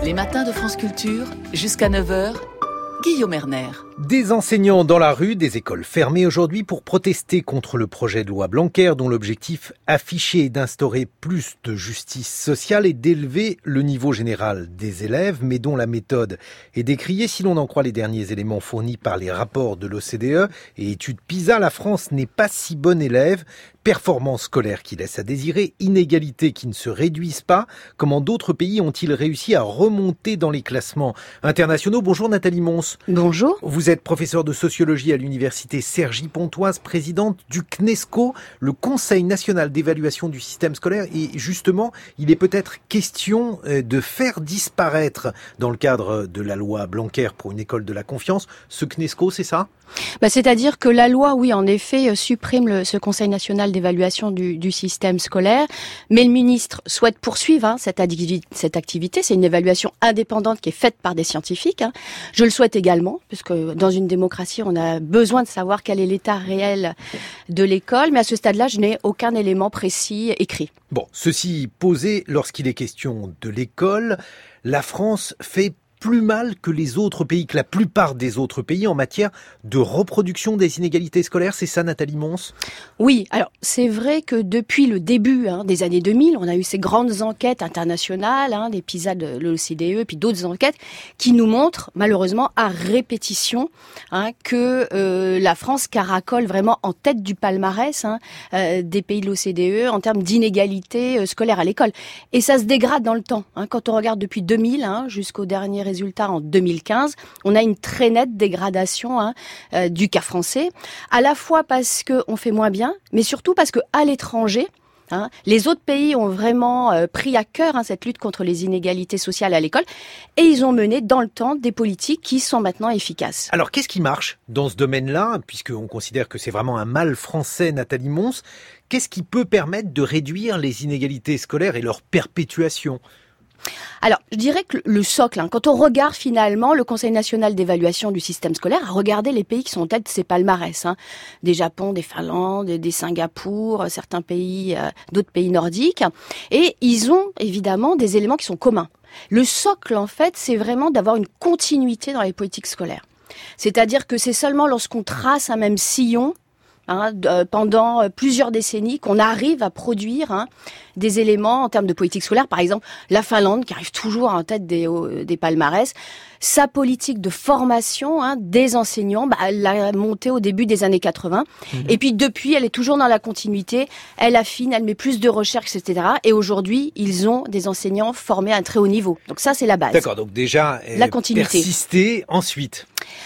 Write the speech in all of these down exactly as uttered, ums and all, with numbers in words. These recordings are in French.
Les matins de France Culture, jusqu'à neuf heures, Guillaume Erner. Des enseignants dans la rue, des écoles fermées aujourd'hui pour protester contre le projet de loi Blanquer dont l'objectif affiché est d'instaurer plus de justice sociale et d'élever le niveau général des élèves, mais dont la méthode est décriée. Si l'on en croit les derniers éléments fournis par les rapports de l'O C D E et études PISA, la France n'est pas si bonne élève. Performance scolaire qui laisse à désirer, inégalités qui ne se réduisent pas. Comment d'autres pays ont-ils réussi à remonter dans les classements internationaux? Bonjour Nathalie Mons. Bonjour. Vous êtes professeure de sociologie à l'université Cergy-Pontoise, présidente du CNESCO, le Conseil national d'évaluation du système scolaire. Et justement, il est peut-être question de faire disparaître, dans le cadre de la loi Blanquer pour une école de la confiance, ce CNESCO, c'est ça? Bah, c'est-à-dire que la loi, oui, en effet, supprime le, ce Conseil national d'évaluation du, du système scolaire, mais le ministre souhaite poursuivre hein, cette, adi- cette activité. C'est une évaluation indépendante qui est faite par des scientifiques. Hein. Je le souhaite également, puisque dans une démocratie, on a besoin de savoir quel est l'état réel de l'école, mais à ce stade-là, je n'ai aucun élément précis écrit. Bon, ceci posé, lorsqu'il est question de l'école, la France fait plus mal que les autres pays, que la plupart des autres pays en matière de reproduction des inégalités scolaires. C'est ça, Nathalie Mons? Oui, alors c'est vrai que depuis le début hein, des années deux mille, on a eu ces grandes enquêtes internationales, hein, les PISA de l'O C D E, et puis d'autres enquêtes qui nous montrent malheureusement à répétition hein, que euh, la France caracole vraiment en tête du palmarès hein, euh, des pays de l'O C D E en termes d'inégalité euh, scolaire à l'école. Et ça se dégrade dans le temps. Hein, quand on regarde depuis deux mille hein, jusqu'au dernier résultat en deux mille quinze, on a une très nette dégradation hein, euh, du cas français, à la fois parce qu'on fait moins bien, mais surtout parce qu'à l'étranger, hein, les autres pays ont vraiment euh, pris à cœur hein, cette lutte contre les inégalités sociales à l'école, et ils ont mené dans le temps des politiques qui sont maintenant efficaces. Alors qu'est-ce qui marche dans ce domaine-là, puisqu'on considère que c'est vraiment un mal français, Nathalie Mons? Qu'est-ce qui peut permettre de réduire les inégalités scolaires et leur perpétuation? Alors, je dirais que le socle, hein, quand on regarde finalement le Conseil national d'évaluation du système scolaire, a regardé les pays qui sont en tête de ces palmarès, hein, des Japon, des Finlande, des Singapour, certains pays, euh, d'autres pays nordiques, et ils ont évidemment des éléments qui sont communs. Le socle, en fait, c'est vraiment d'avoir une continuité dans les politiques scolaires. C'est-à-dire que c'est seulement lorsqu'on trace un même sillon, Hein, de, pendant plusieurs décennies, qu'on arrive à produire hein, des éléments en termes de politique scolaire. Par exemple, la Finlande, qui arrive toujours en tête des, des palmarès, sa politique de formation hein, des enseignants, bah, elle l'a montée au début des années quatre-vingts. Mmh. Et puis depuis, elle est toujours dans la continuité. Elle affine, elle met plus de recherche, et cetera. Et aujourd'hui, ils ont des enseignants formés à un très haut niveau. Donc ça, c'est la base. D'accord, donc déjà, la continuité. Persister ensuite.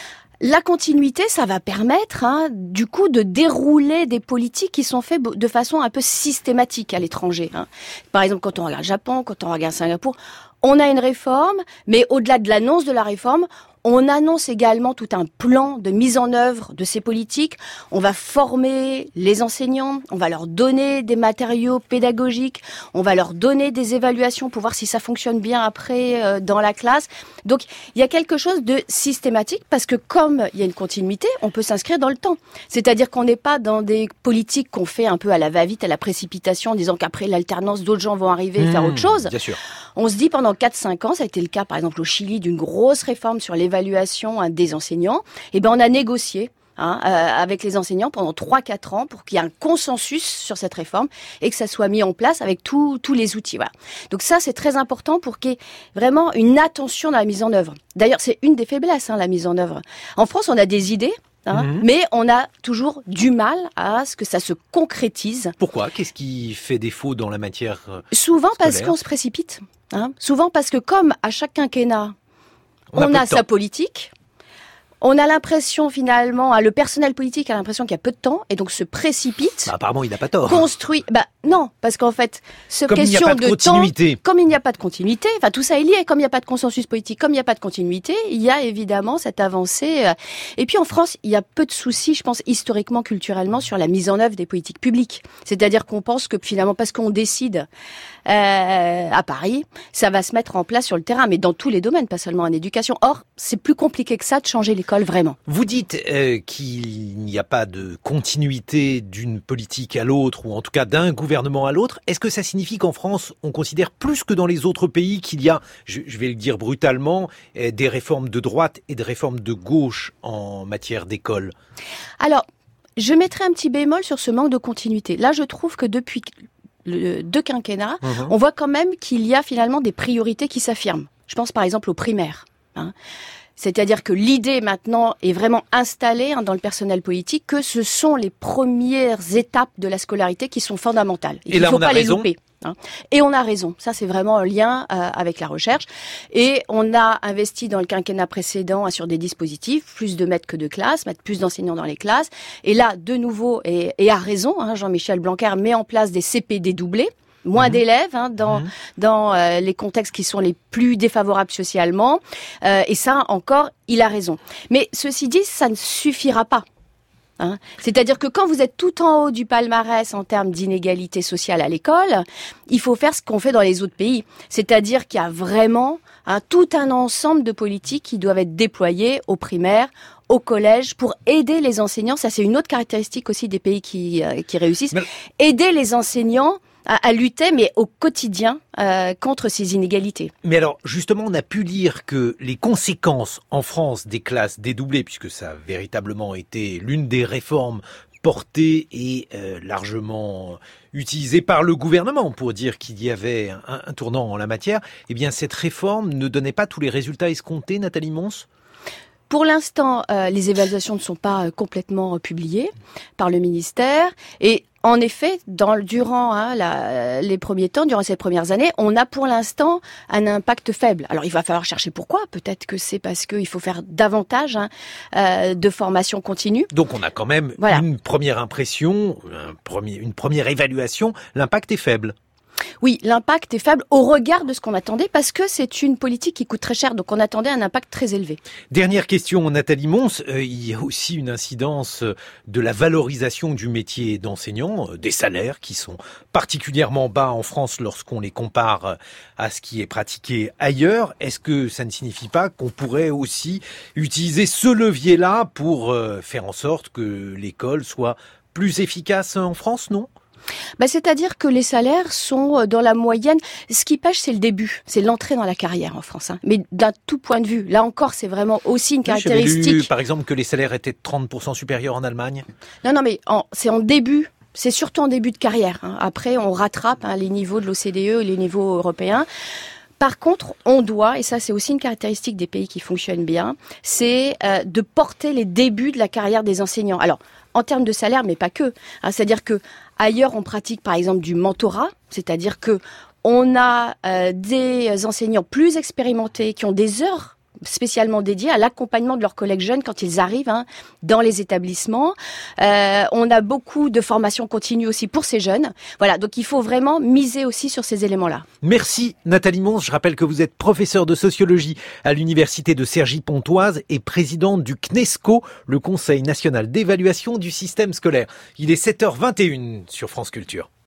La continuité, ça va permettre, hein, du coup, de dérouler des politiques qui sont faites de façon un peu systématique à l'étranger. Hein. Par exemple, quand on regarde le Japon, quand on regarde Singapour, on a une réforme, mais au-delà de l'annonce de la réforme, on annonce également tout un plan de mise en œuvre de ces politiques. On va former les enseignants, on va leur donner des matériaux pédagogiques, on va leur donner des évaluations pour voir si ça fonctionne bien après euh, dans la classe. Donc, il y a quelque chose de systématique parce que comme il y a une continuité, on peut s'inscrire dans le temps. C'est-à-dire qu'on n'est pas dans des politiques qu'on fait un peu à la va-vite, à la précipitation, en disant qu'après l'alternance, d'autres gens vont arriver et mmh, faire autre chose. Bien sûr. On se dit pendant quatre à cinq ans, ça a été le cas par exemple au Chili, d'une grosse réforme sur l'évaluation hein, des enseignants, et ben on a négocié hein, euh, avec les enseignants pendant trois à quatre ans pour qu'il y ait un consensus sur cette réforme et que ça soit mis en place avec tous tous les outils. Voilà. Donc ça, c'est très important pour qu'il y ait vraiment une attention dans la mise en œuvre. D'ailleurs, c'est une des faiblesses, hein, la mise en œuvre. En France, on a des idées, Hein, mmh. mais on a toujours du mal à ce que ça se concrétise. Pourquoi? Qu'est-ce qui fait défaut dans la matière euh, Souvent scolaire? Parce qu'on se précipite. Hein. Souvent parce que comme à chaque quinquennat, on, on a, a sa politique, on a l'impression finalement, hein, le personnel politique a l'impression qu'il y a peu de temps et donc se précipite. Bah, apparemment, il n'a pas tort. Construit. Bah non, parce qu'en fait, ce comme question il n'y a pas de, de continuité. temps, comme il n'y a pas de continuité, enfin tout ça est lié. Comme il n'y a pas de consensus politique, comme il n'y a pas de continuité, il y a évidemment cette avancée. Et puis en France, il y a peu de soucis, je pense historiquement, culturellement, sur la mise en œuvre des politiques publiques. C'est-à-dire qu'on pense que finalement, parce qu'on décide euh, à Paris, ça va se mettre en place sur le terrain, mais dans tous les domaines, pas seulement en éducation. Or, c'est plus compliqué que ça de changer l'école vraiment. Vous dites euh, qu'il n'y a pas de continuité d'une politique à l'autre, ou en tout cas d'un gouvernement gouvernement à l'autre. Est-ce que ça signifie qu'en France, on considère plus que dans les autres pays qu'il y a, je, je vais le dire brutalement, des réformes de droite et des réformes de gauche en matière d'école? Alors, je mettrai un petit bémol sur ce manque de continuité. Là, je trouve que depuis le, deux quinquennats, mmh. on voit quand même qu'il y a finalement des priorités qui s'affirment. Je pense par exemple aux primaires. Hein. C'est-à-dire que l'idée maintenant est vraiment installée hein, dans le personnel politique que ce sont les premières étapes de la scolarité qui sont fondamentales. Et, et là, il faut on a pas les raison. louper. Hein. Et on a raison. Ça, c'est vraiment un lien euh, avec la recherche. Et on a investi dans le quinquennat précédent hein, sur des dispositifs, plus de maîtres que de classes, mettre plus d'enseignants dans les classes. Et là, de nouveau, et, et à raison, hein, Jean-Michel Blanquer met en place des C P dédoublés. Moins mmh. d'élèves hein, dans mmh. dans euh, les contextes qui sont les plus défavorables socialement. Euh, et ça, encore, il a raison. Mais ceci dit, ça ne suffira pas. Hein. C'est-à-dire que quand vous êtes tout en haut du palmarès en termes d'inégalité sociale à l'école, il faut faire ce qu'on fait dans les autres pays. C'est-à-dire qu'il y a vraiment hein, tout un ensemble de politiques qui doivent être déployées aux primaires, au collège, pour aider les enseignants. Ça, c'est une autre caractéristique aussi des pays qui, euh, qui réussissent. Mais... Aider les enseignants à lutter, mais au quotidien, euh, contre ces inégalités. Mais alors, justement, on a pu lire que les conséquences en France des classes dédoublées, puisque ça a véritablement été l'une des réformes portées et euh, largement utilisée par le gouvernement pour dire qu'il y avait un, un tournant en la matière, eh bien, cette réforme ne donnait pas tous les résultats escomptés, Nathalie Mons ? Pour l'instant, euh, les évaluations ne sont pas euh, complètement euh, publiées par le ministère. Et en effet, dans, durant hein, la, les premiers temps, durant ces premières années, on a pour l'instant un impact faible. Alors, il va falloir chercher pourquoi. Peut-être que c'est parce qu'il faut faire davantage hein, euh, de formation continue. Donc, on a quand même voilà. une première impression, un premier, une première évaluation. L'impact est faible. Oui, l'impact est faible au regard de ce qu'on attendait parce que c'est une politique qui coûte très cher, donc on attendait un impact très élevé. Dernière question, Nathalie Mons, euh, il y a aussi une incidence de la valorisation du métier d'enseignant, euh, des salaires qui sont particulièrement bas en France lorsqu'on les compare à ce qui est pratiqué ailleurs. Est-ce que ça ne signifie pas qu'on pourrait aussi utiliser ce levier-là pour euh, faire en sorte que l'école soit plus efficace en France, non ? Bah, c'est-à-dire que les salaires sont dans la moyenne. Ce qui pêche, c'est le début, c'est l'entrée dans la carrière en France. Hein. Mais d'un tout point de vue, là encore, c'est vraiment aussi une caractéristique. J'avais lu, par exemple, que les salaires étaient trente pour cent supérieurs en Allemagne. Non, non, mais en, c'est en début. C'est surtout en début de carrière. Hein. Après, on rattrape hein, les niveaux de l'O C D E et les niveaux européens. Par contre, on doit, et ça c'est aussi une caractéristique des pays qui fonctionnent bien, c'est euh, de porter les débuts de la carrière des enseignants. Alors, en termes de salaire, mais pas que. Hein, c'est-à-dire que ailleurs, on pratique par exemple du mentorat, c'est-à-dire que on a euh, des enseignants plus expérimentés qui ont des heures spécialement dédiées à l'accompagnement de leurs collègues jeunes quand ils arrivent hein, dans les établissements. Euh, on a beaucoup de formations continues aussi pour ces jeunes. Voilà, donc il faut vraiment miser aussi sur ces éléments-là. Merci Nathalie Mons. Je rappelle que vous êtes professeure de sociologie à l'université de Cergy-Pontoise et présidente du CNESCO, le Conseil national d'évaluation du système scolaire. Il est sept heures vingt et une sur France Culture.